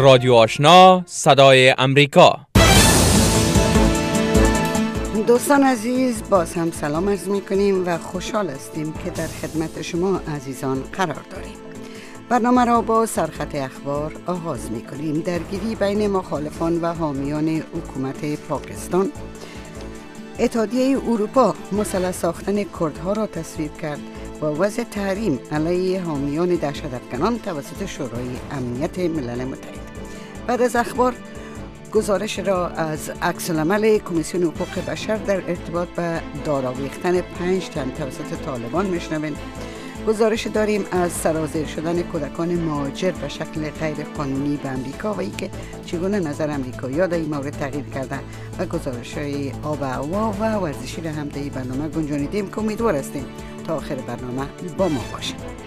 رادیو آشنا صدای امریکا. دوستان عزیز، باز هم سلام عرض می کنیم و خوشحال هستیم که در خدمت شما عزیزان قرار داریم. برنامه را با سرخط اخبار آغاز می کنیم. درگیری بین مخالفان و حامیان حکومت پاکستان. اتحادیه اروپا مسلح ساختن کردها را تصویب کرد و وضع تحریم علیه حامیان دهشت‌افکنان توسط شورای امنیت ملل متحد. بعد از اخبار گزارش را از عکس‌العمل کمیسیون حقوق بشر در ارتباط به داراویختن 5 تن توسط طالبان میشنویم. گزارش داریم از سرازیر شدن کودکان مهاجر به شکل غیر قانونی به امریکا و اینکه چگونه نظر امریکایی‌ها در این مورد تغییر کرده و گزارش‌های آب و هوا و ورزشی را هم در این برنامه گنجانیدیم که امیدوار هستیم تا آخر برنامه با ما باشید.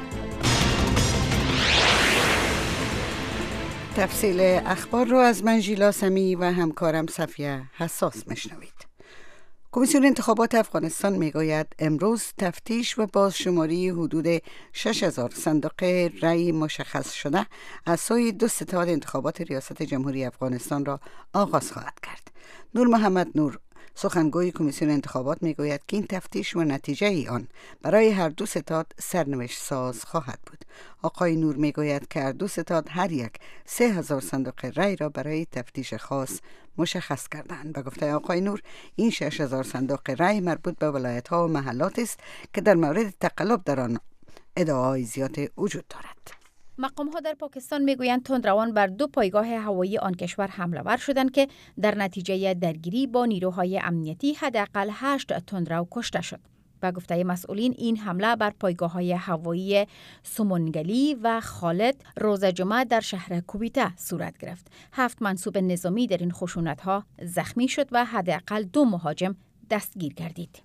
تفصیل اخبار رو از من ژیلا سمی و همکارم صفیه حساس میشنوید. کمیسیون انتخابات افغانستان میگوید امروز تفتیش و بازشماری حدود 6000 صندوق رای مشخص شده از سوی 2 ستاد انتخابات ریاست جمهوری افغانستان را آغاز خواهد کرد. نور محمد نور، سخنگوی کمیسیون انتخابات، میگوید که این تفتیش و نتیجه آن برای هر 2 ستاد سرنوشت ساز خواهد بود. آقای نور میگوید که هر 2 ستاد هر یک 3000 صندوق رای را برای تفتیش خاص مشخص کردند. و گفته آقای نور این 6000 صندوق رای مربوط به ولایت‌ها و محلات است که در مورد تقلب در آن ادعاهای زیاد وجود دارد. مقام‌ها در پاکستان میگویند تندروان بر 2 پایگاه هوایی آن کشور حمله ور شدند که در نتیجه درگیری با نیروهای امنیتی حداقل 8 تندرو کشته شد. و گفته مسئولین این حمله بر پایگاه‌های هوایی سمنگلی و خالد روز جمعه در شهر کویته صورت گرفت. 7 منصوب نظامی در این خشونت‌ها زخمی شد و حداقل 2 مهاجم دستگیر گردید.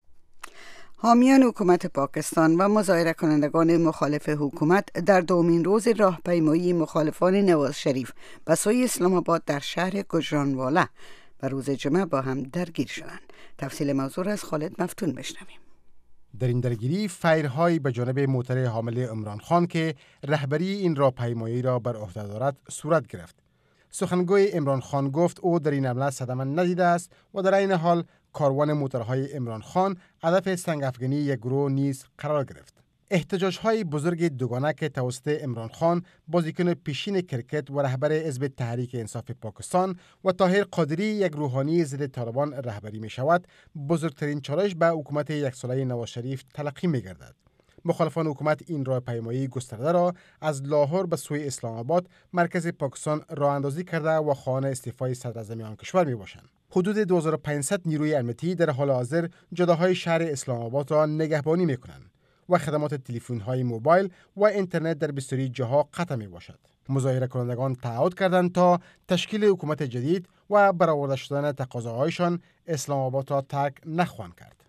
حامیان حکومت پاکستان و مظاهره کنندگان مخالف حکومت در دومین روز راهپیمایی مخالفان نواز شریف به سوی اسلام آباد در شهر گوجرانوالا و روز جمعه با هم درگیر شدند. تفصیل موضوع از خالد مفتون بشنویم. در این درگیری فایرهایی به جانب موتر حامل عمران خان که رهبری این راهپیمایی را بر عهده دارد صورت گرفت. سخنگوی عمران خان گفت او در این حمله صدمه ندیده است و در این حال کاروان موترهای عمران خان هدف سنگ افکنی یک گروه نیز قرار گرفت. احتجاج‌های بزرگ دوگانه که توسط عمران خان، بازیکن پیشین کرکت و رهبر حزب تحریک انصاف پاکستان و طاهر قادری یک روحانی ضد طالبان رهبری می شود، بزرگترین چالش به حکومت یک ساله نواز شریف تلقی می گردد. مخالفان حکومت این راهپیمایی گسترده را از لاهور به سوی اسلام آباد مرکز پاکستان راه اندازی کرده و خواهان استعفای صدر اعظم آن کشور می باشند. حدود 2500 نیروی امنیتی در حال حاضر جاده‌های شهر اسلام آباد را نگهبانی می کنند و خدمات تلفن‌های موبایل و اینترنت در بسیاری جاها قطع می باشد. مظاهره کنندگان تعهد کردند تا تشکیل حکومت جدید و برآورده شدن تقاضاهایشان اسلام آباد را ترک نخواهند کرد.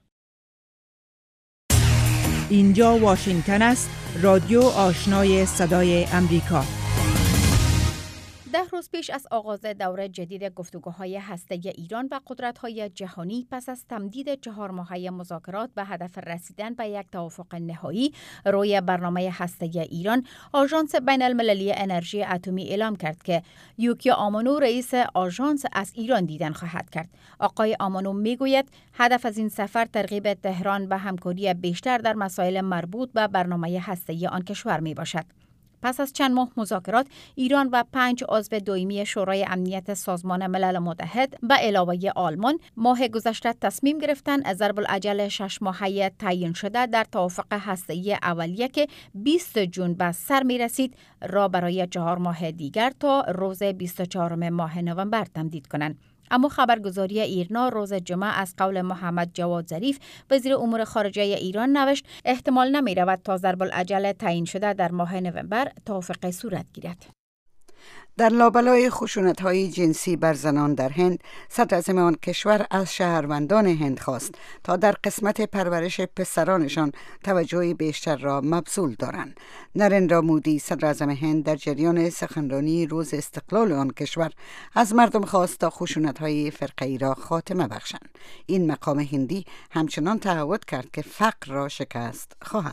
اینجا واشنگتن است، رادیو آشنای صدای امریکا. 10 روز پیش از آغاز دوره جدید گفتگوهای هسته‌ای ایران و قدرت‌های جهانی پس از تمدید 4 ماهه مذاکرات به هدف رسیدن به یک توافق نهایی روی برنامه هسته‌ای ایران، آژانس بین‌المللی انرژی اتمی اعلام کرد که یوکیا آمونو رئیس آژانس از ایران دیدن خواهد کرد. آقای آمونو میگوید هدف از این سفر ترغیب تهران به همکاری بیشتر در مسائل مربوط به برنامه هسته‌ای آن کشور میباشد. پس از چند ماه مذاکرات، ایران و 5 عضو دائمی شورای امنیت سازمان ملل متحد به علاوه آلمان ماه گذشته تصمیم گرفتند ضرب الاجل 6 ماهه تعیین شده در توافق هسته‌ای اولیه که 20 جون به سر می رسید را برای 4 ماه دیگر تا روز 24 ماه نوامبر تمدید کنند. اما خبرگزاری ایرنا روز جمعه از قول محمد جواد ظریف وزیر امور خارجه ایران نوشت احتمال نمی رود تا ضرب الاجل تعیین شده در ماه نوامبر توافق صورت گیرد. در لابلای خشونت‌های جنسی بر زنان در هند، صدراعظم آن کشور از شهروندان هند خواست تا در قسمت پرورش پسرانشان توجه بیشتر را مبذول دارند. نریندرا مودی، صدراعظم هند، در جریان سخنرانی روز استقلال آن کشور از مردم خواست تا خشونت‌های فرقه‌ای را خاتمه بخشند. این مقام هندی همچنان تعهد کرد که فقر را شکست خواهد داد.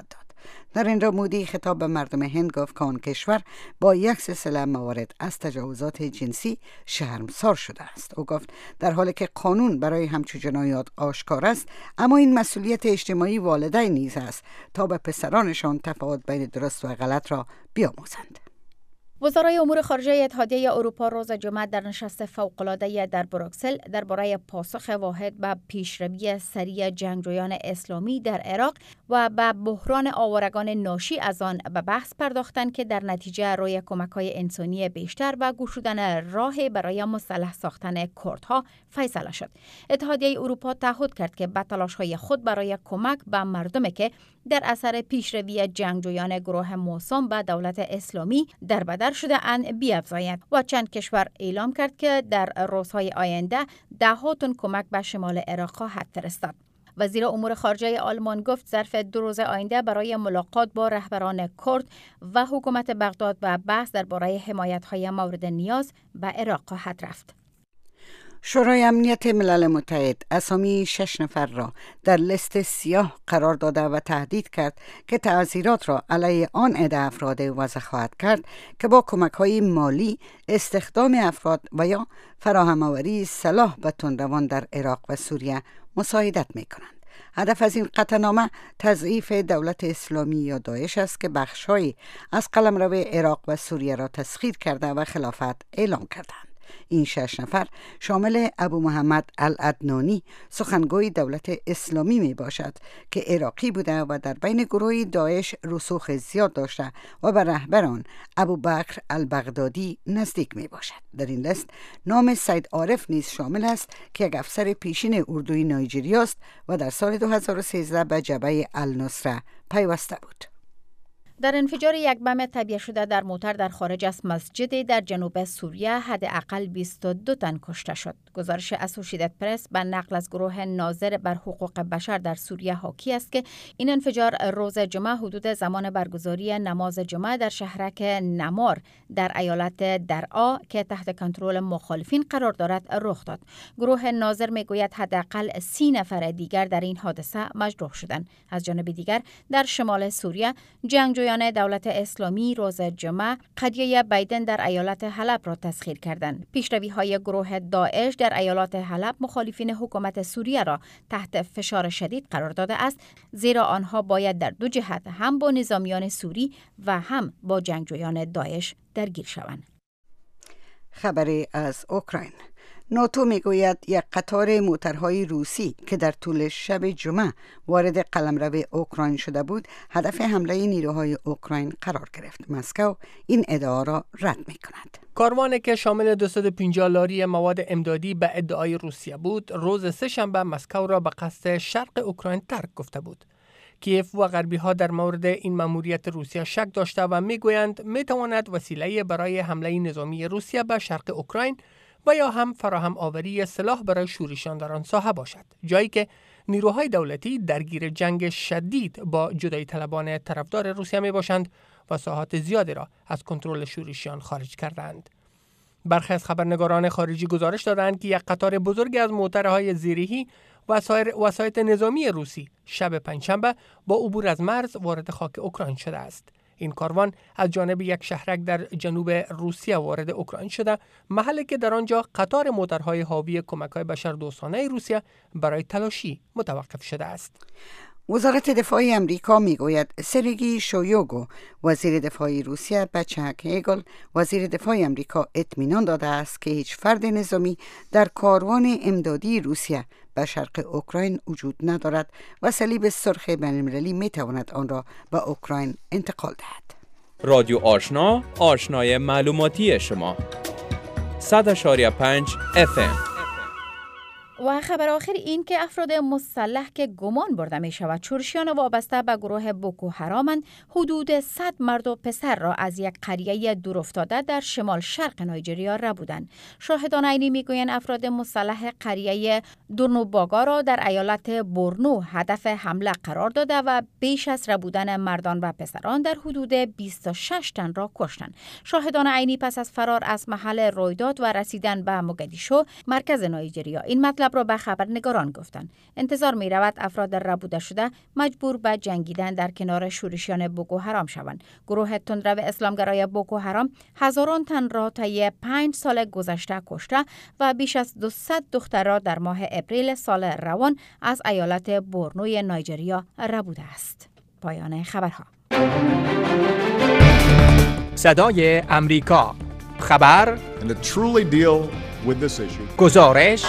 در این را مودی خطاب به مردم هند گفت که آن کشور با یک سلسله موارد از تجاوزات جنسی شرمسار شده است. او گفت در حالی که قانون برای همچون جنایات آشکار است، اما این مسئولیت اجتماعی والدین نیز است تا به پسرانشان تفاوت بین درست و غلط را بیاموزند. وزرای امور خارجه اتحادیه اروپا روز جمعه در نشست فوق‌العاده در بروکسل درباره پاسخ واحد به پیشروی سریع جنگجویان اسلامی در عراق و به بحران آوارگان ناشی از آن به بحث پرداختند که در نتیجه روی کمک‌های انسانی بیشتر و گشودن راه برای مسلح ساختن کردها فیصله شد. اتحادیه اروپا تعهد کرد که به تلاش‌های خود برای کمک به مردمی که در اثر پیشروی جنگجویان گروه موسوم به دولت اسلامی در بدر شده اند بیفزاید و چند کشور اعلام کرد که در روزهای آینده 10 تن کمک به شمال عراق خواهد فرستاد. وزیر امور خارجه آلمان گفت ظرف 2 روز آینده برای ملاقات با رهبران کرد و حکومت بغداد و بحث درباره حمایت‌های مورد نیاز به عراق خواهد رفت. شورای امنیت ملل متحد اسامی 6 نفر را در لیست سیاه قرار داده و تهدید کرد که تعزیرات را علیه آن عده افراد وضع خواهد کرد که با کمک‌های مالی استخدام افراد و یا فراهم‌آوری سلاح به تندروان در عراق و سوریه مساعدت می‌کنند. هدف از این قطعنامه تضعیف دولت اسلامی یا داعش است که بخش‌هایی از قلمرو عراق و سوریه را تسخیر کرده و خلافت اعلام کردند. این 6 نفر شامل ابو محمد العدنانی سخنگوی دولت اسلامی می باشد که عراقی بوده و در بین گروه داعش رسوخ زیاد داشته و به رهبران ابو بکر البغدادی نزدیک می باشد. در این لیست نام سید عارف نیز شامل است که یک افسر پیشین اردوی نایجیریا است و در سال 2013 به جبهه النصره پیوسته بود. در انفجار یک بم تبیه شده در موتر در خارج از مسجد در جنوب سوریه حداقل 22 تن کشته شد. گزارش اسوشییتد پرس به نقل از گروه ناظر بر حقوق بشر در سوریه حاکی است که این انفجار روز جمعه حدود زمان برگزاری نماز جمعه در شهرک نمار در ایالت درعا که تحت کنترل مخالفین قرار دارد رخ داد. گروه ناظر میگوید حداقل 30 نفر دیگر در این حادثه مجروح شدند. از جانب دیگر در شمال سوریه جنگجویان دولت اسلامی روز جمعه قضیه بایدن در ایالت حلب را تسخیر کردند. پیشروی‌های گروه داعش در ایالت حلب مخالفین حکومت سوریه را تحت فشار شدید قرار داده است، زیرا آنها باید در 2 جهت هم با نظامیان سوری و هم با جنگجویان داعش درگیر شوند. خبری از اوکراین. ناتو میگوید یک قطار موترهای روسی که در طول شب جمعه وارد قلمرو اوکراین شده بود هدف حمله نیروهای اوکراین قرار گرفت. مسکو این ادعا را رد میکند. کاروانی که شامل 250 لاری مواد امدادی به ادعای روسیه بود روز سه‌شنبه مسکو را به قصد شرق اوکراین ترک گفته بود. کیف و غربی ها در مورد این مأموریت روسیه شک داشته و میگویند میتواند وسیله برای حمله نظامی روسیه به شرق اوکراین و یا هم فراهم آوری سلاح برای شورشیان در آن ساحه باشد، جایی که نیروهای دولتی درگیر جنگ شدید با جدایی طلبان طرفدار روسیه می باشند و ساحات زیادی را از کنترل شورشیان خارج کردند. برخی از خبرنگاران خارجی گزارش دادند که یک قطار بزرگی از موترهای زیرهی و سایر وسایط نظامی روسی شب پنجشنبه با عبور از مرز وارد خاک اوکراین شده است. این کاروان از جانب یک شهرک در جنوب روسیه وارد اوکراین شده، محلی که در آنجا قطار موترهای حاوی کمک‌های بشردوستانه روسیه برای تلاشی متوقف شده است. وزارت دفاع امریکا میگوید سرگئی شویگو وزیر دفاع روسیه به چاک هگل وزیر دفاع امریکا اطمینان داده است که هیچ فرد نظامی در کاروان امدادی روسیه به شرق اوکراین وجود ندارد و صلیب سرخ بین‌المللی میتواند آن را به اوکراین انتقال دهد. رادیو آشنا، آشنای معلوماتی شما. 100.5 FM. و خبر آخر این که افراد مسلح که گمان برده می شود شورشیان وابسته به گروه بوکو حرامند حدود 100 مرد و پسر را از یک قریه دورافتاده در شمال شرق نایجریا ربودند. شاهدان عینی می گویند افراد مسلح قریه دورنوباگا را در ایالت بورنو هدف حمله قرار داده و بیش از ربودن مردان و پسران در حدود 26 تن را کشتند. شاهدان عینی پس از فرار از محل رویداد و رسیدن به موگادیشو مرکز نایجریا این مطلب مطلب را به خبرنگاران گفتند. انتظار می رود افراد ربوده شده مجبور به جنگیدن در کنار شورشیان بوکو حرام شوند. گروه تندرو اسلامگرای بوکو حرام هزاران تن را طی 5 سال گذشته کشته و بیش از 200 دختر را در ماه اپریل سال روان از ایالت بورنوی نایجریا ربوده است. پایان خبرها. صدای امریکا. خبر، and to truly deal with this issue. گزارش.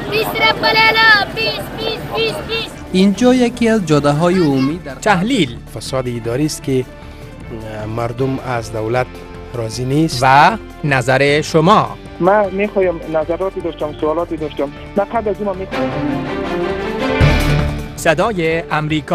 اینجا یکی از جاده‌های عمومی در تحلیل، فساد اداری است که مردم از دولت راضی نیست و نظر شما. من میخوایم نظراتی داشتم، سوالاتی داشتم. من قبل از اون صدای امریکا.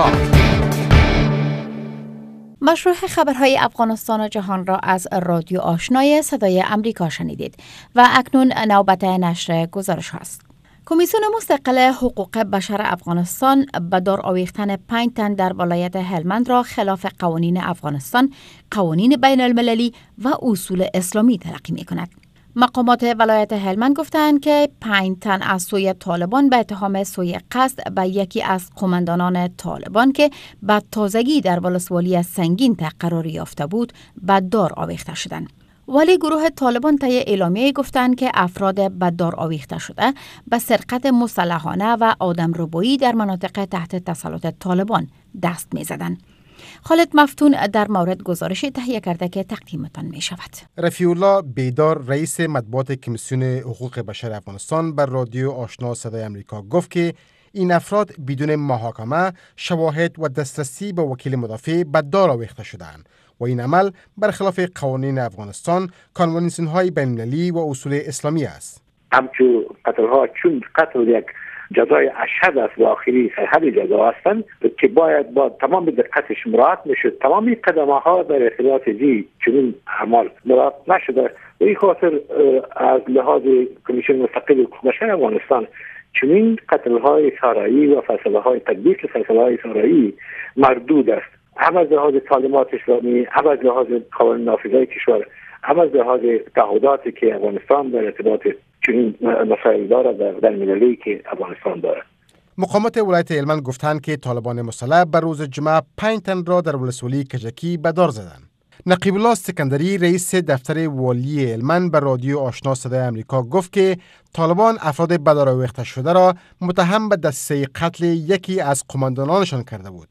مشروع خبرهای افغانستان و جهان را از رادیو آشنای صدای امریکا شنیدید و اکنون نوبت نشر گزارش هست. کمیسیون مستقل حقوق بشر افغانستان به دار آویختن 5 تن در ولایت هلمند را خلاف قوانین افغانستان، قوانین بین المللی و اصول اسلامی تلقی می کند. مقامات ولایت هلمند گفتند که 5 تن از سوی طالبان به اتهام سوی قصد به یکی از قماندانان طالبان که به تازگی در ولسوالی سنگین قرار یافته بود به دار آویخته شدند. ولی گروه طالبان طی اعلامیه گفتند که افراد به دار آویخته شده به سرقت مسلحانه و آدمربایی در مناطق تحت تسلط طالبان دست می زدند. خالد مفتون در مورد گزارش تهیه کرده که تقدیمتان می شود. رفیع الله بیدار رئیس مطبوعات کمیسیون حقوق بشر افغانستان بر رادیو آشنا صدای امریکا گفت که این افراد بدون محاکمه، شواهد و دسترسی به وکیل مدافع به دار آویخته شدند و این عمل برخلاف قوانین افغانستان، کنوانسیون‌های بین‌المللی و اصول اسلامی است. همچون قتل‌ها چون قتل یک جزای اشهد است و آخری سرحد جزا هستند که باید با تمام دقتش مراعات میشد. تمامی قدم‌ها در ارتباط زی چنین اعمال مراعات نشده و این خاطر از لحاظ کمیسیون مستقل حقوق بشر افغانستان چنین قتل‌های سارایی و فیصله‌های تطبیق فیصله‌های سارایی مردود است. هم از لحاظ تعلیمات اسلامی، هم از لحاظ قوانین نافذه کشور، هم از لحاظ تعهداتی که افغانستان در ارتباط چنین مسائل دارد در بین‌المللی که افغانستان دارد. مقامات ولایت هلمند گفتند که طالبان مسلح بر روز جمعه 5 تن را در ولسوالی کجکی به دار زدند. نقیب الله سکندری رئیس دفتر والی هلمند به رادیو آشنا صدای امریکا گفت که طالبان افراد به دار آویخته شده را متهم به دسیسه قتل یکی از قماندانانشان کرده بود.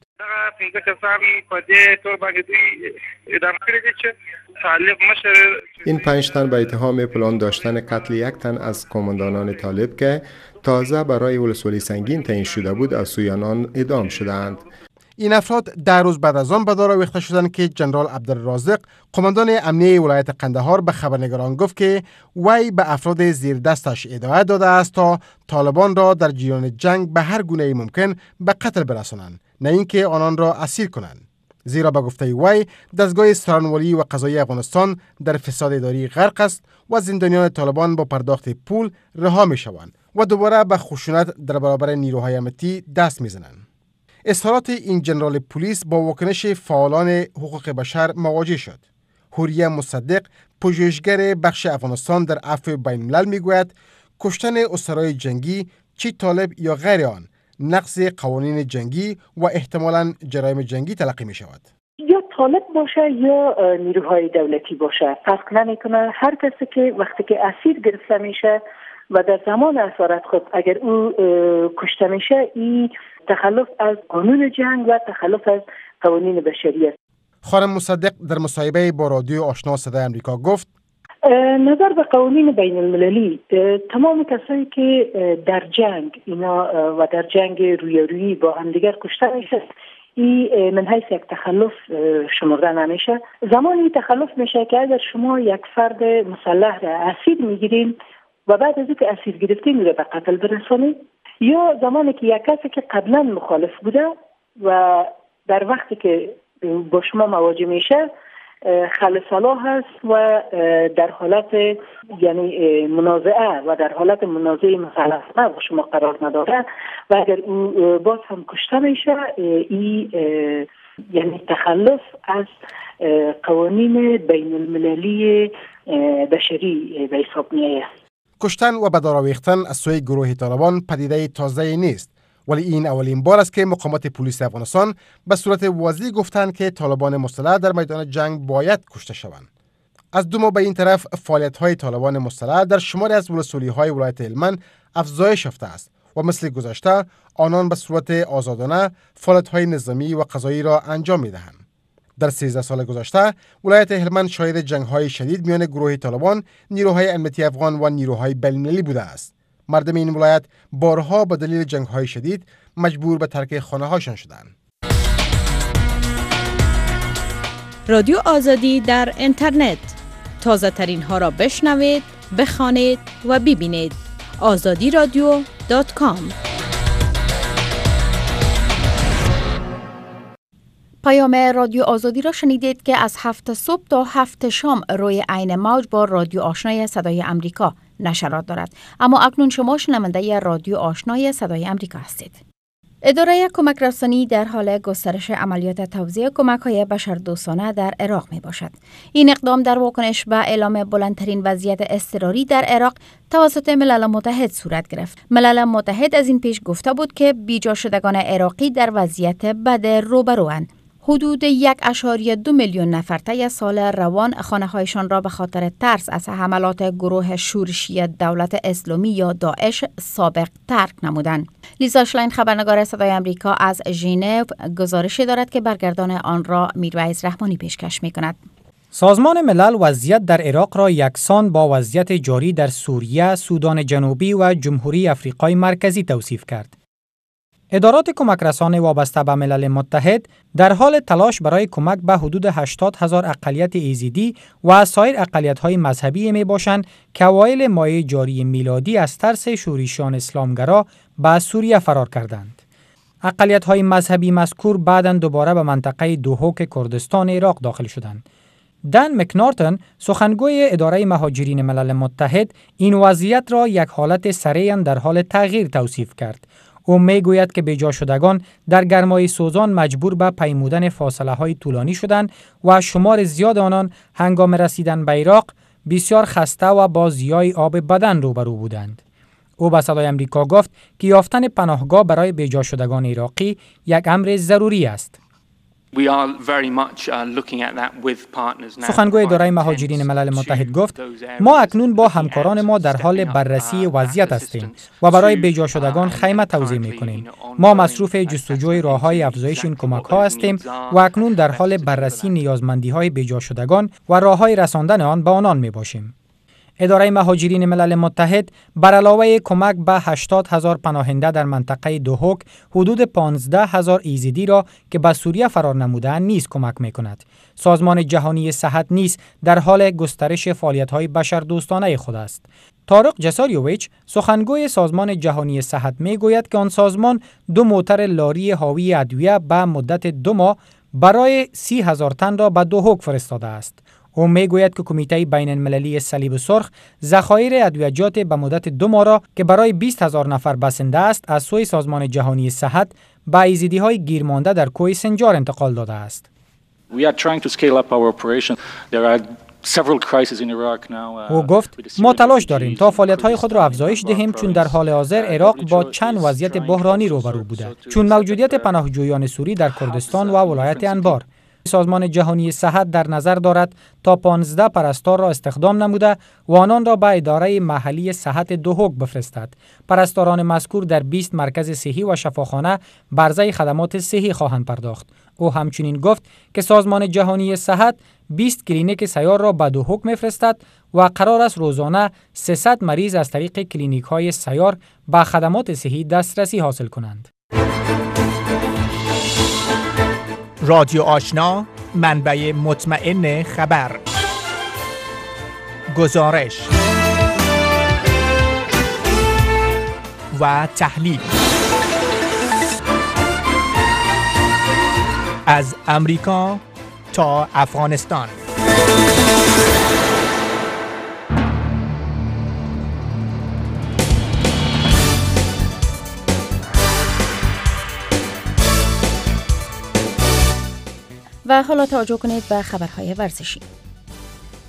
این 5 تن به اتهام پلان داشتن قتل 1 تن از قماندانان طالب که تازه برای ولسوالی سنگین تعیین شده بود از سوی آنان اعدام شدند. این افراد 10 روز بعد از آن به دار آویخته شدند که جنرال عبدالرازق قماندان امنیه ولایت قندهار به خبرنگاران گفت که وی به افراد زیر دستش هدایت داده است تا طالبان را در جریان جنگ به هر گونه ممکن به قتل برسانند، نه اینکه آنان را اسیر کنند. زیرا به گفته وی دستگاه سرانوالی و قضایی افغانستان در فساد اداری غرق است و زندانیان طالبان با پرداخت پول رها می شوند و دوباره به خشونت در برابر نیروهای امنیتی دست می زنند. اظهارات این جنرال پلیس با واکنش فعالان حقوق بشر مواجه شد. حوریه مصدق، پژوهشگر بخش افغانستان در عفو بین الملل میگوید کشتن اسرای جنگی چی طالب یا غیر آن نقض قوانین جنگی و احتمالاً جرایم جنگی تلقی می شود. یا طالب باشه یا نیروهای دولتی باشه فرق نمیکنه. هر کسی که وقتی که اسیر گرفته میشه و در زمان اسارت خود اگر او کشته میشه، این تخلف از قانون جنگ و تخلف از قوانین بشری است. خانم مصدق در مصاحبه با رادیو آشنا صدای امریکا گفت نظر به قوانین بین المللی، تمام کسایی که در جنگ اینا و در جنگ رویارویی با همدیگر کشته میشه، این من حیث یک تخلف شمرده نمیشه. زمانی تخلف میشه که اگر شما یک فرد مسلح را اسیر میگیرین و بعد از اینکه اسیر گرفتین رو به قتل برسونید، یا زمانی که یک کسی که قبلا مخالف بوده و در وقتی که با شما مواجه میشه خل صلاح هست و در حالت یعنی منازعه و در حالت منازعه مسلحانه با شما قرار نداره و اگر او باز هم کشته میشه، این یعنی تخلف از قوانین بین المللی بشری به حساب میآید. کشتن و به دار آویختن از سوی گروه طالبان پدیده تازه نیست، ولی این اولین بار است که مقامات پلیس افغانستان به صورت واضح گفتند که طالبان مسلح در میدان جنگ باید کشته شوند. از 2 ماه به این طرف فعالیت‌های طالبان مسلح در شماری از ولسوالی‌های ولایت هلمند افزایش یافته است و مثل گذشته آنان به صورت آزادانه فعالیت‌های نظامی و قضایی را انجام می‌دهند. در 13 سال گذشته ولایت هلمند شاهد جنگ‌های شدید میان گروه طالبان، نیروهای امنیتی افغان و نیروهای بین‌المللی بوده است. مردم این ولایت بارها به دلیل جنگ‌های شدید مجبور به ترک خانه‌هاشان شدند. رادیو آزادی در اینترنت، تازه ترین ها را بشنوید، بخوانید و ببینید. azadiradio.com. پیام رادیو آزادی را شنیدید که از 7 صبح تا 7 شام روی عین موج با رادیو آشنای صدای امریکا نشرات دارد. اما اکنون شما شنونده رادیو آشنای صدای امریکا هستید. اداره کمک رسانی در حال گسترش عملیات توزیع کمک‌های بشردوستانه در عراق می باشد. این اقدام در واکنش به اعلام بلندترین وضعیت اضطراری در عراق توسط ملل متحد صورت گرفت. ملل متحد از این پیش گفته بود که بیجا شدگان عراقی در وضعیت بد روبروند. حدود 1.2 میلیون نفر طی سال روان خانه‌هایشان را به خاطر ترس از حملات گروه شورشی دولت اسلامی یا داعش سابق ترک نمودند. لیزا شلاین خبرنگار صدای آمریکا از ژنو گزارشی دارد که برگردان آن را میرویس رحمانی پیشکش می‌کند. سازمان ملل وضعیت در عراق را یکسان با وضعیت جاری در سوریه، سودان جنوبی و جمهوری آفریقای مرکزی توصیف کرد. ادارات کمک رسانه وابسته به ملل متحد در حال تلاش برای کمک به حدود 80,000 اقلیت ایزیدی و سایر اقلیت‌های مذهبی میباشند که اوایل ماه جاری میلادی از ترس شورشیان اسلامگرا به سوریه فرار کردند. اقلیت‌های مذهبی مذکور بعداً دوباره به منطقه دوحک کردستان عراق داخل شدند. دن مکنارتن، سخنگوی اداره مهاجرین ملل متحد، این وضعیت را یک حالت سریع در حال تغییر توصیف کرد. او میگوید که بیجا شدگان در گرمای سوزان مجبور به پیمودن فاصله های طولانی شدند و شمار زیاد آنان هنگام رسیدن به عراق بسیار خسته و با ضیاع آب بدن روبرو بودند. او به صدای آمریکا گفت که یافتن پناهگاه برای بیجا شدگان عراقی یک امر ضروری است. سخنگوی اداره مهاجرین ملل متحد گفت ما اکنون با همکاران ما در حال بررسی وضعیت هستیم و برای بیجا شدگان خیمه توزیع می‌کنیم. ما مصروف جستجوی راه‌های افزایش این کمک‌ها هستیم و اکنون در حال بررسی نیازمندی‌های بیجا شدگان و راه‌های رساندن آن به آنان می‌باشیم. اداره مهاجرین ملل متحد بر علاوه کمک به 80,000 پناهنده در منطقه دوحک حدود 15,000 ایزیدی را که به سوریه فرار نمودند نیز کمک می‌کند. سازمان جهانی صحت نیز در حال گسترش فعالیت‌های بشردوستانه خود است. طارق جساریویچ، سخنگوی سازمان جهانی صحت می‌گوید که آن سازمان 2 موتر لاری حاوی ادویه به مدت 2 ماه برای 30,000 تن را به دوحک فرستاده است. او میگوید که کمیته بین المللی صلیب سرخ ذخایر ادویجات به مدت 2 ماه را که برای 20,000 نفر بسنده است از سوی سازمان جهانی صحت به ایزیدی‌های گیرمانده در کوه سنجار انتقال داده است. او گفت ما تلاش داریم تا فعالیت‌های خود را افزایش دهیم چون در حال حاضر عراق با چند وضعیت بحرانی روبرو بوده، چون موجودیت پناهجویان سوری در کردستان و ولایت انبار. سازمان جهانی صحت در نظر دارد تا 15 پرستار را استخدام نموده و آنان را به اداره محلی صحت دوحک بفرستد. پرستاران مذکور در 20 مرکز صحی و شفاخانه برزه خدمات صحی خواهند پرداخت. او همچنین گفت که سازمان جهانی صحت 20 کلینیک سیار را به دوحک می‌فرستد و قرار است روزانه 300 مریض از طریق کلینیک‌های سیار به خدمات صحی دسترسی حاصل کنند. رادیو آشنا، منبع مطمئن خبر، گزارش و تحلیل از امریکا تا افغانستان. و حالا توجه کنید به خبرهای ورزشی.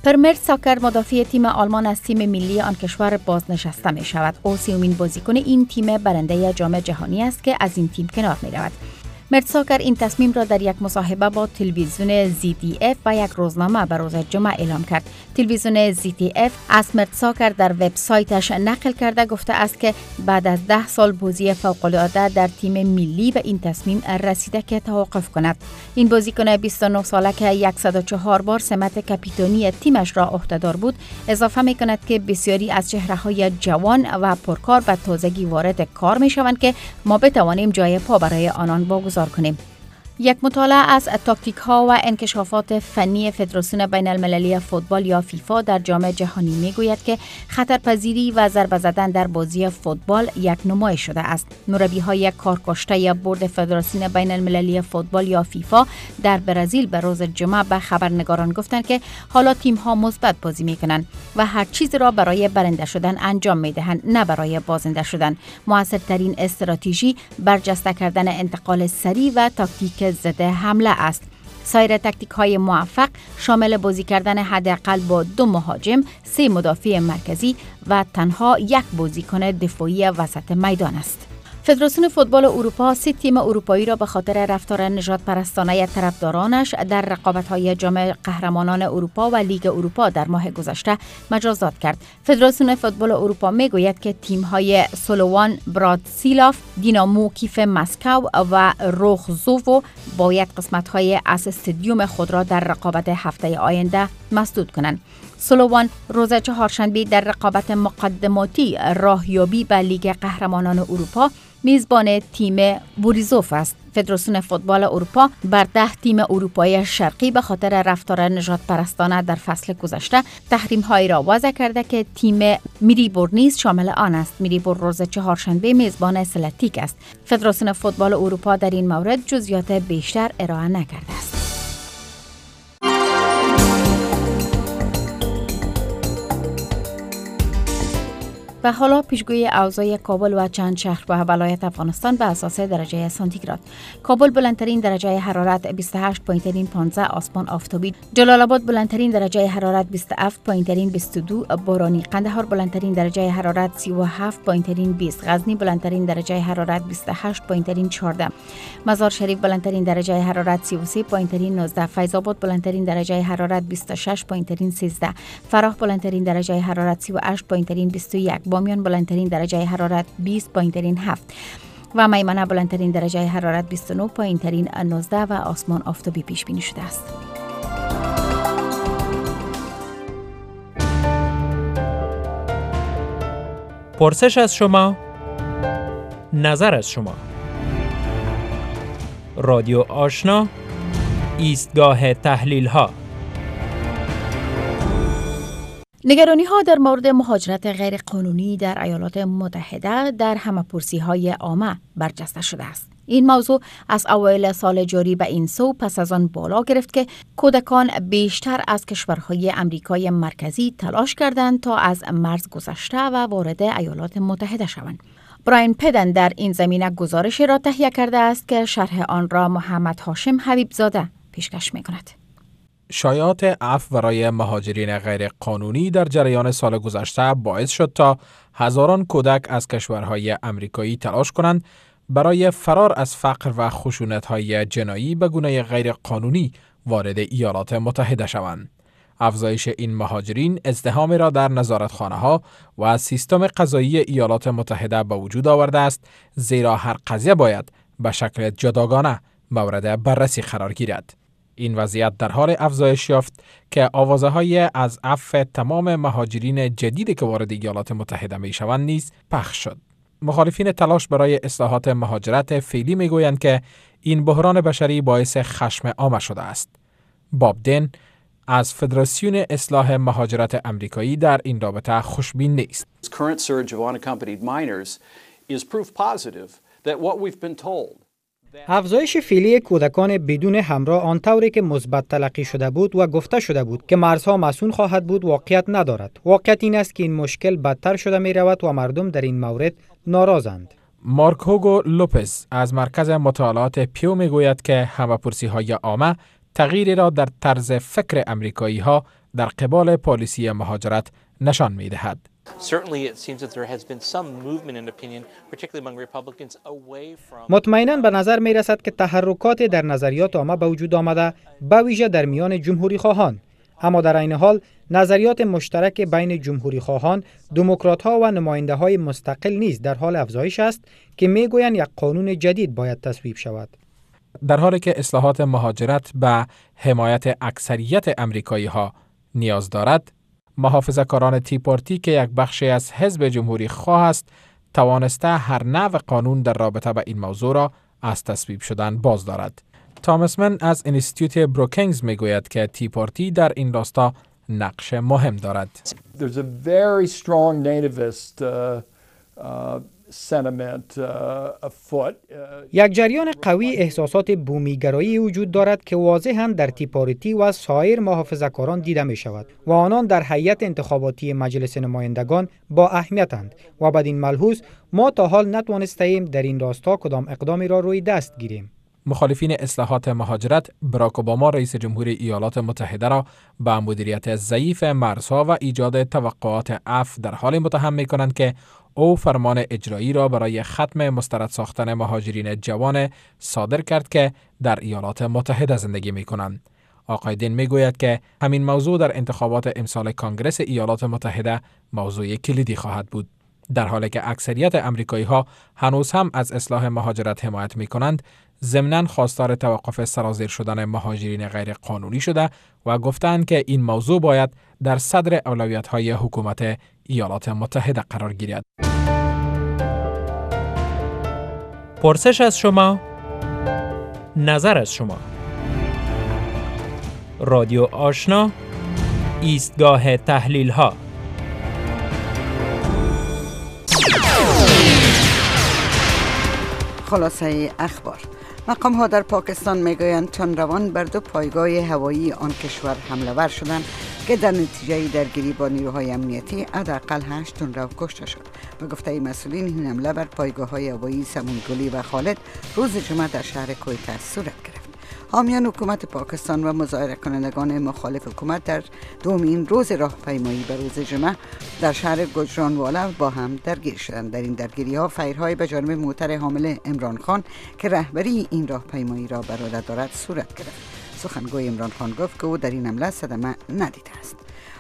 پر مرتساکر مدافع تیم آلمان از تیم ملی آن کشور بازنشسته می شود. او 30مین بازیکن این تیم برنده جام جهانی است که از این تیم کنار می رود. مرتساکر این تصمیم را در یک مصاحبه با تلویزیون ZDF و یک روزنامه به روز جمعه اعلام کرد. تلویزیون ZDF از مرتساکر در وبسایتش نقل کرده گفته است که بعد از 10 سال بازی فوق‌العاده در تیم ملی به این تصمیم رسیده که توقف کند. این بازیکن 29 ساله که 104 بار سمت کاپیتانی تیمش را عهده‌دار بود، اضافه می‌کند که بسیاری از چهره‌های جوان و پرکار به تازگی وارد کار می‌شوند که ما بتوانیم جای پا برای آنان واگذار کنیم. یک مطالعه از تاکتیک ها و انکشافات فنی فدراسیون بین المللی فوتبال یا فیفا در جام جهانی می گوید که خطرپذیری و ضربه زدن در بازی فوتبال یک نمایش شده است. مربی های کارکشته بورد فدراسیون بین المللی فوتبال یا فیفا در برزیل به روز جمعه به خبرنگاران گفتند که حالا تیم ها مثبت بازی می کنند و هر چیز را برای برنده شدن انجام می دهند، نه برای بازنده شدن. موثرترین استراتژی برجسته کردن انتقال سریع و تاکتیک ضد حمله است. سایر تاکتیک های موفق شامل بازی کردن حداقل با 2 مهاجم، 3 مدافع مرکزی و تنها 1 بازیکن دفاعی وسط میدان است. فدراسیون فوتبال اروپا 3 تیم اروپایی را به خاطر رفتار نژاد پرستانه طرفدارانش در رقابت‌های جام قهرمانان اروپا و لیگ اروپا در ماه گذشته مجازات کرد. فدراسیون فوتبال اروپا میگوید که تیم‌های سلوان براتسلاف، دینامو کیف مسکو و روخزوو باید قسمت‌های از استادیوم خود را در رقابت هفته آینده مسدود کنند. سلوان روز چهارشنبه در رقابت مقدماتی راهیابی به لیگ قهرمانان اروپا میزبان تیم بوریزوف است. فدراسیون فوتبال اروپا بر 10 تیم اروپایی شرقی به خاطر رفتار نژاد پرستانه در فصل گذشته تحریم‌هایی را وضع کرده که تیم میریبور نیز شامل آن است. میریبور روز چهارشنبه میزبان سلتیک است. فدراسیون فوتبال اروپا در این مورد جزئیات بیشتر ارائه نکرده است. و حالا پیشگویی اوضاع کابل و چند شهر و ولایت افغانستان به اساس درجه سانتیگراد. کابل بلندترین درجه حرارت 28، پایین‌ترین 15، آسمان آفتابی. جلال آباد بلندترین درجه حرارت 27، پایین‌ترین 22، بارانی. قندهار بلندترین درجه حرارت 37، پایین‌ترین 20. غزنی بلندترین درجه حرارت 28، پایین‌ترین 14. مزار شریف بلندترین درجه حرارت 33، پایین‌ترین 19. فیض آباد بلندترین درجه حرارت 26، پایین‌ترین 13. فراه بلندترین درجه حرارت 38، پایین‌ترین 21. بامیان بلندترین درجه حرارت 20، پایین‌ترین 7 و میمنه بلندترین درجه حرارت 29، پایین‌ترین 19 و آسمان آفتابی پیش بینی شده است. پرسش از شما، نظر از شما. رادیو آشنا، ایستگاه تحلیل ها. نگرانی ها در مورد مهاجرت غیر قانونی در ایالات متحده در همه‌پرسی های عامه برجسته شده است. این موضوع از اوایل سال جاری به این سو پس از آن بالا گرفت که کودکان بیشتر از کشورهای امریکای مرکزی تلاش کردند تا از مرز گذشته و وارد ایالات متحده شوند. براین پدن در این زمینه گزارشی را تهیه کرده است که شرح آن را محمد هاشم حبیبزاده پیشکش می‌کند. شایعات عفو برای مهاجرین غیر قانونی در جریان سال گذشته باعث شد تا هزاران کودک از کشورهای امریکایی تلاش کنند برای فرار از فقر و خشونت‌های جنایی به گونه غیر قانونی وارد ایالات متحده شوند. افزایش این مهاجرین ازدحامی را در نظارتخانه‌ها و سیستم قضایی ایالات متحده به وجود آورده است، زیرا هر قضیه باید به شکل جداگانه مورد بررسی قرار گیرد. این وضعیت در حال افزایش یافت که آوازه‌های از عفو تمام مهاجرین جدیدی که وارد ایالات متحده می‌شوند نیز پخش شد. مخالفین تلاش برای اصلاحات مهاجرت فعلی می‌گویند که این بحران بشری باعث خشم عامه شده است. باب دین از فدراسیون اصلاح مهاجرت امریکایی در این رابطه خوشبین نیست. Current surge of unaccompanied minors is proof positive that what we've been told. افزایش فعلی کودکان بدون همراه آنطوری که مثبت تلقی شده بود و گفته شده بود که مرزها مسئول خواهد بود واقعیت ندارد. واقعیت این است که این مشکل بدتر شده می رود و مردم در این مورد ناراضند. مارک هوگو لوپز از مرکز مطالعات پیو می گوید که همه‌پرسی‌های عامه تغییری را در طرز فکر امریکایی ها در قبال پالیسی مهاجرت نشان می دهد. مطمئناً به نظر می رسد که تحرکات در نظریات عامه به وجود آمده، به ویژه در میان جمهوری خواهان. اما در عین حال نظریات مشترک بین جمهوری خواهان، دموکرات ها و نماینده های مستقل نیز در حال افزایش است که می گویند یک قانون جدید باید تصویب شود. در حالی که اصلاحات مهاجرت به حمایت اکثریت امریکایی ها نیاز دارد، محافظه‌کاران تی پارتی که یک بخشی از حزب جمهوری خواه است، توانسته هر نوع قانون در رابطه با این موضوع را از تصویب شدن باز دارد. تامس من از انستیتوت بروکینگز میگوید که تی پارتی در این راستا نقش مهم دارد. There's a very strong nativist sentiment afoot. یک جریان قوی احساسات بومیگرایی وجود دارد که واضحاً در تی پارتی و سایر محافظه‌کاران دیده می شود و آنان در هیئت انتخاباتی مجلس نمایندگان با اهمیتند و بدین ملحوظ ما تا حال نتوانستیم در این راستا کدام اقدامی را روی دست گیریم. مخالفین اصلاحات مهاجرت، باراک اوباما رئیس جمهوری ایالات متحده را به مدیریت ضعیف مرزها و ایجاد توقعات عفو در حال متهم می‌کنند که او فرمان اجرایی را برای ختم مسترد ساختن مهاجرین جوان صادر کرد که در ایالات متحده زندگی می‌کنند. آقای دین میگوید که همین موضوع در انتخابات امسال کانگرس ایالات متحده موضوع کلیدی خواهد بود. در حالی که اکثریت امریکایی ها هنوز هم از اصلاح مهاجرت حمایت می کنند، ضمناً خواستار توقف سرازیر شدن مهاجرین غیر قانونی شده و گفتند که این موضوع باید در صدر اولویت‌های حکومت ایالات متحده قرار گیرد. پرسش از شما، نظر از شما. رادیو آشنا، ایستگاه تحلیل ها. خلاصه اخبار. مقام ها در پاکستان میگویند تندروان بر 2 پایگاه هوایی آن کشور حمله ور شدند که در نتیجه درگیری با نیروهای امنیتی حداقل 8 تندرو کشته شد. به گفته مسئولین این حمله بر پایگاه های هوایی سمونگلی و خالد روز جمعه در شهر کویته صورت گرفت. حامیان حکومت پاکستان و مظاهره کنندگان مخالف حکومت در دومین روز راهپیمایی به روز جمعه در شهر گوجرانوالا با هم درگیر شدند. در این درگیری ها فایرهای به جانب موتر حامل عمران خان که رهبری این راهپیمایی را بر عهده دارد صورت گرفت. سخنگوی عمران خان گفت که او در این حمله صدمه ندیده است.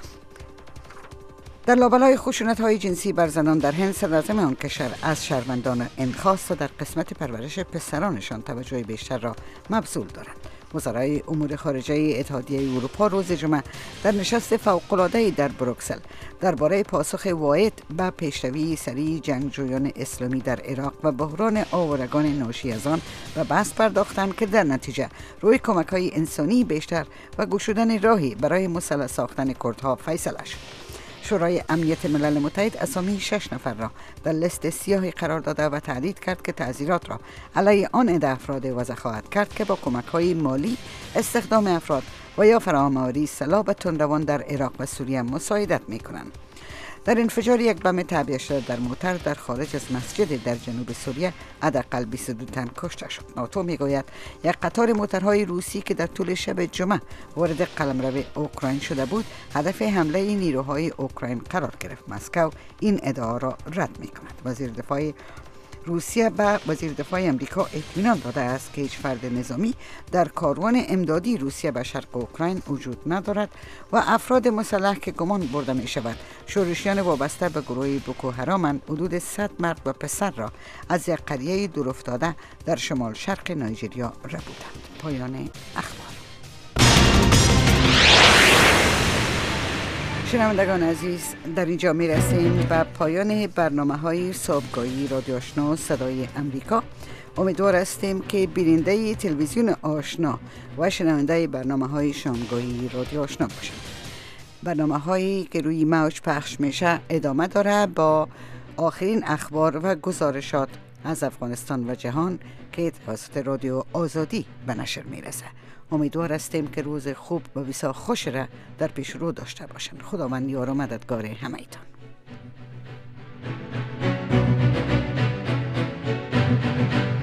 در لابلای خشونت‌های جنسی بر زنان در هند، صدراعظم آن کشور از شهروندان خواست تا در قسمت پرورش پسرانشان توجه بیشتر را مبذول دارند. وزرای امور خارجه اتحادیه اروپا روز جمعه در نشست فوق‌العاده‌ای در بروکسل درباره پاسخ واحد به پیشروی سریع جنگجویان اسلامی در عراق و بحران آوارگان ناشی از آن و بحث پرداختند که در نتیجه روی کمک‌های انسانی بیشتر و گشودن راهی برای مسلح ساختن کردها فیصله شد. شورای امنیت ملل متحد اسامی 6 نفر را در لیست سیاهی قرار داده و تهدید کرد که تعزیرات را علیه آن عده افراد وضع خواهد کرد که با کمک‌های مالی، استخدام افراد و یا فراهم‌آوری سلاح به تندروان در عراق و سوریه مساعدت می‌کنند. در انفجار یک بم تعبیه شده در موتر در خارج از مسجد در جنوب سوریه حداقل 22 تن کشته شد. ناتو میگوید یک قطار موترهای روسی که در طول شب جمعه وارد قلمرو اوکراین شده بود هدف حمله نیروهای اوکراین قرار گرفت. مسکو این ادعا را رد می‌کند. وزیر دفاع روسیه به وزیر دفاع امریکا اطمینان داده است که هیچ فرد نظامی در کاروان امدادی روسیه به شرق اوکراین وجود ندارد و افراد مسلح که گمان برده می شود شورشیان وابسته به گروه بوکو حرامند حدود 100 مرد و پسر را از یک قریه دورافتاده در شمال شرق نایجریا ربودند. پایان اخبار. شنوندگان عزیز، در اینجا می رسیم به پایان برنامه‌های صبحگاهی رادیو آشنا صدای امریکا. امیدوار هستیم که بیننده تلویزیون آشنا و شنونده برنامه‌های شامگاهی رادیو آشنا باشند. برنامه‌هایی که روی موج پخش میشه ادامه داره با آخرین اخبار و گزارشات از افغانستان و جهان که توسط رادیو آزادی به نشر میرسه. امیدوار هستیم که روز خوب و بسیار خوش را در پیش رو داشته باشند. خداوند یار و مددگار همه ایتان.